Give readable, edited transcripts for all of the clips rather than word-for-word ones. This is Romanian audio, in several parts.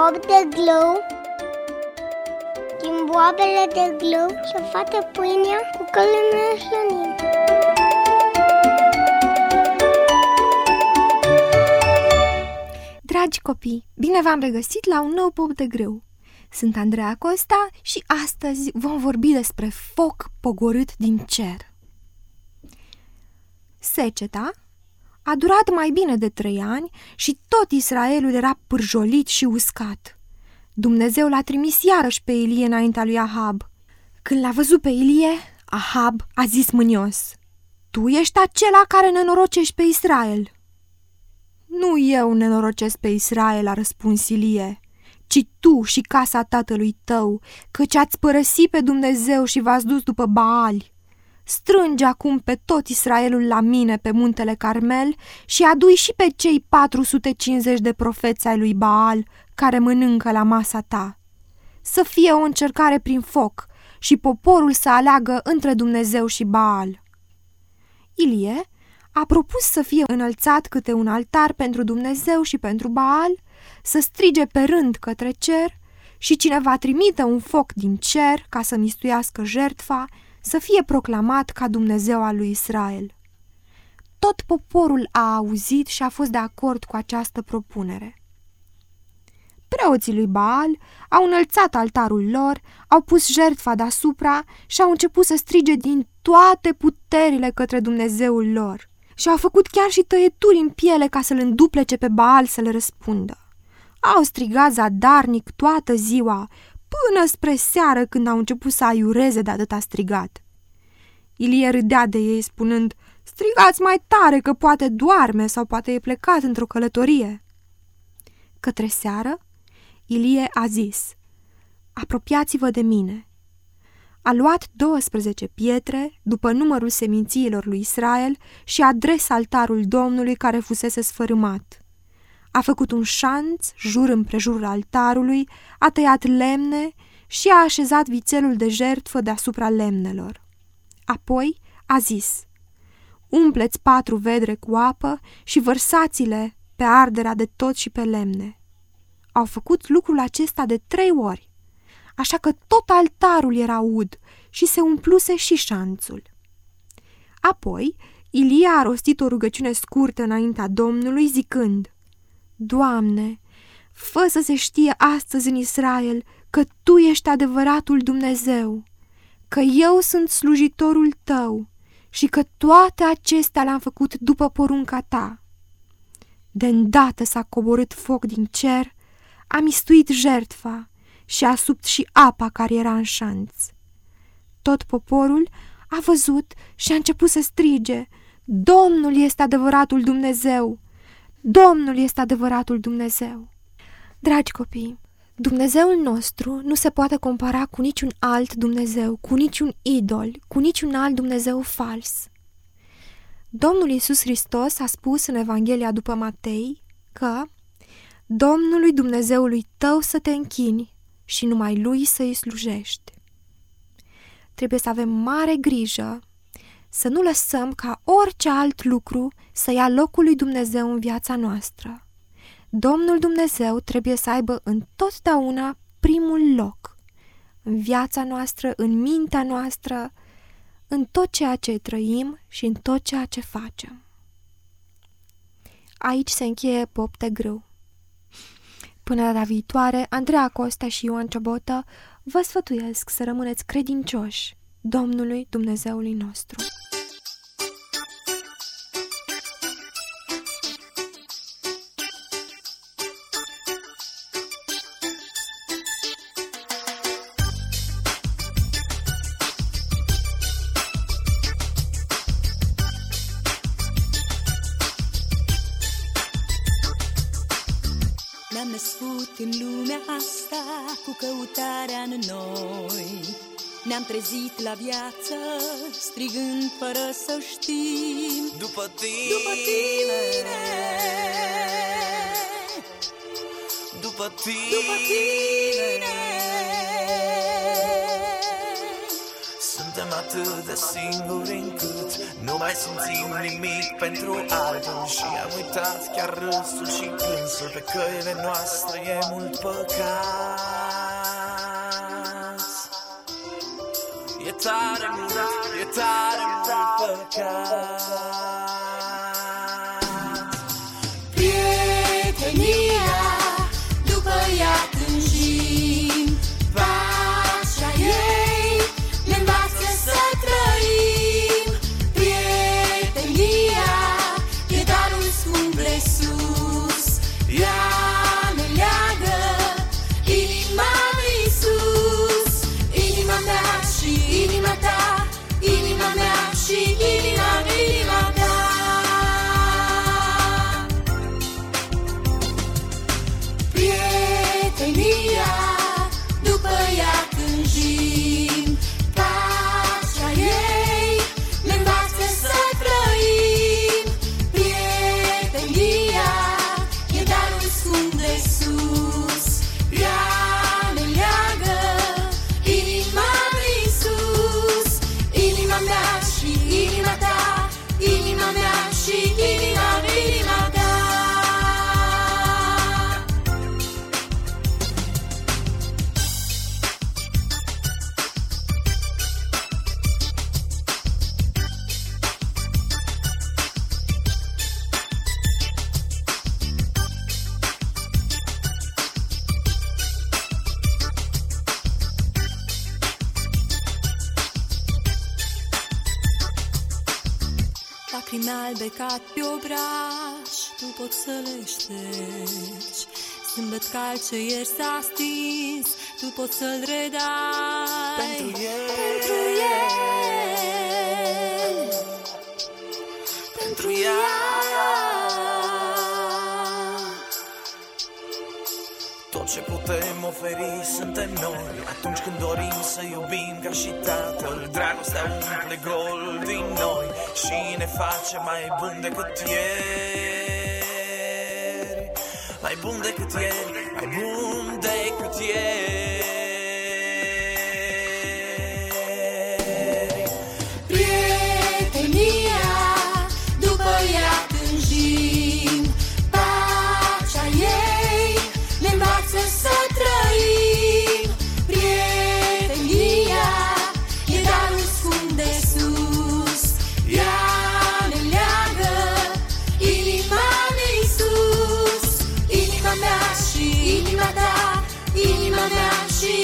pop de glou, din boabele de glou și face pâinea cu călămea slănin. Dragi copii, bine v-am regăsit la un nou pop de grâu. Sunt Andreea Costa și astăzi vom vorbi despre foc pogorât din cer. Seceta a durat mai bine de 3 ani și tot Israelul era pârjolit și uscat. Dumnezeu l-a trimis iarăși pe Ilie înaintea lui Ahab. Când l-a văzut pe Ilie, Ahab a zis mânios: "Tu ești acela care nenorocești pe Israel." "Nu eu nenorocesc pe Israel," a răspuns Ilie, "ci tu și casa tatălui tău, căci ați părăsit pe Dumnezeu și v-ați dus după Baali. Strânge acum pe tot Israelul la mine pe muntele Carmel și adu-i și pe cei 450 de profeți ai lui Baal care mănâncă la masa ta. Să fie o încercare prin foc și poporul să aleagă între Dumnezeu și Baal." Ilie a propus să fie înălțat câte un altar pentru Dumnezeu și pentru Baal, să strige pe rând către cer și cine va trimite un foc din cer ca să mistuiască jertfa, să fie proclamat ca Dumnezeu al lui Israel. Tot poporul a auzit și a fost de acord cu această propunere. Preoții lui Baal au înălțat altarul lor, au pus jertfa deasupra și au început să strige din toate puterile către Dumnezeul lor. Și au făcut chiar și tăieturi în piele ca să-l înduplece pe Baal să le răspundă. Au strigat zadarnic toată ziua, până spre seară când au început să aiureze de atâta strigat. Ilie râdea de ei spunând: "Strigați mai tare că poate doarme sau poate e plecat într-o călătorie." Către seară, Ilie a zis: "Apropiați-vă de mine." A luat 12 pietre, după numărul semințiilor lui Israel, și a dres altarul Domnului care fusese sfărâmat. A făcut un șanț jur împrejurul altarului, a tăiat lemne și a așezat vițelul de jertfă deasupra lemnelor. Apoi a zis: "Umpleți 4 vedre cu apă și vărsați-le pe arderea de tot și pe lemne." Au făcut lucrul acesta de 3 ori, așa că tot altarul era ud și se umpluse și șanțul. Apoi Ilie a rostit o rugăciune scurtă înaintea Domnului, zicând: "Doamne, fă să se știe astăzi în Israel că Tu ești adevăratul Dumnezeu, că eu sunt slujitorul Tău și că toate acestea le-am făcut după porunca Ta." De îndată s-a coborât foc din cer, a mistuit jertfa și a subt și apa care era în șanț. Tot poporul a văzut și a început să strige: "Domnul este adevăratul Dumnezeu! Domnul este adevăratul Dumnezeu!" Dragi copii, Dumnezeul nostru nu se poate compara cu niciun alt Dumnezeu, cu niciun idol, cu niciun alt Dumnezeu fals. Domnul Iisus Hristos a spus în Evanghelia după Matei că Domnului Dumnezeului tău să te închini și numai Lui să-i slujești. Trebuie să avem mare grijă să nu lăsăm ca orice alt lucru să ia locul lui Dumnezeu în viața noastră. Domnul Dumnezeu trebuie să aibă întotdeauna primul loc în viața noastră, în mintea noastră, în tot ceea ce trăim și în tot ceea ce facem. Aici se încheie Pop de Grâu. Până data viitoare, Andreea Costa și Ioan Ciobotă vă sfătuiesc să rămâneți credincioși Domnului Dumnezeului nostru. Ne-am născut în lumea asta cu căutarea în noi. Ne-am trezit la viață strigând fără să știm: după tine, după tine, după tine, după tine. Suntem atât atât de singuri încât nu mai simțim nimic pentru altul. Și am uitat chiar râsul și plânsul, pe căile noastre e mult păcat. E tare mult păcat. Prietenia, după ea tânjim, pacea ei ne învață să trăim. Prietenia e darul scump de sus, ea ne leagă inima lui Iisus. Inima mea și inima ta, inima mea și inima ta. Prietenia, după ea tânjim, pacea ei ne învață să trăim. Prietenia e darul scump de sus, ea ne leagă inima lui Iisus. Inima mea și inima ta, inima mea și inima ta. Lacrimi albe cad pe obraj, tu poți să le ștergi. Zâmbet cald ce ieri s-a stins, tu poți să-l redai. Pentru el, pentru ea. Tot ce putem oferi suntem noi atunci când dorim să iubim ca și Tatăl. Dragostea umple gol din noi și ne face mai bun decât ieri. Mai bun decât ieri, mai bun decât ieri. Prietenia, după ea tânjim, pacea ei ne învață să trăim. Prietenia e darul scump de sus, ea ne leagă inima lui Iisus. Inima mea și inima ta, inima mea și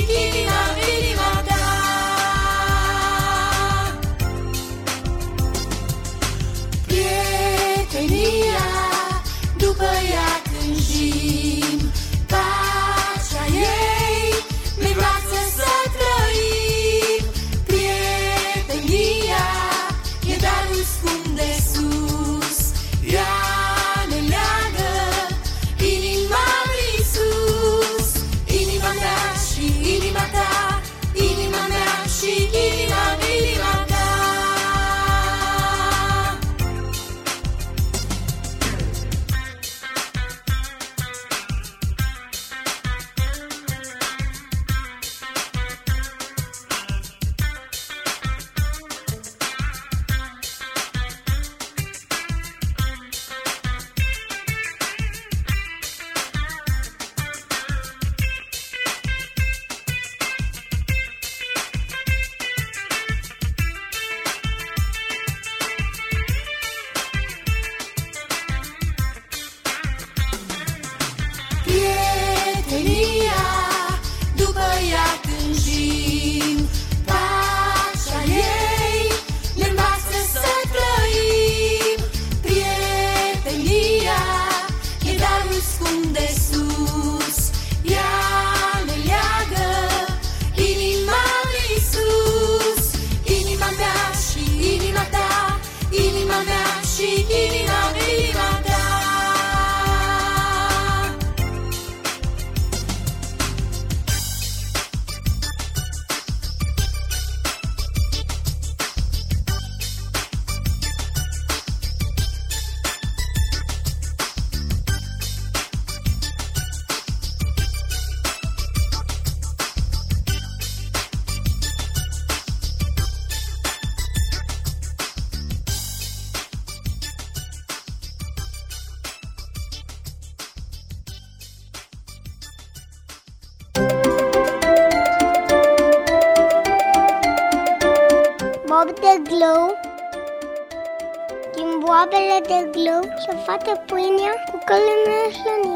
de glou, chimboabele de glou și o fată pâinea cu călănă slănită.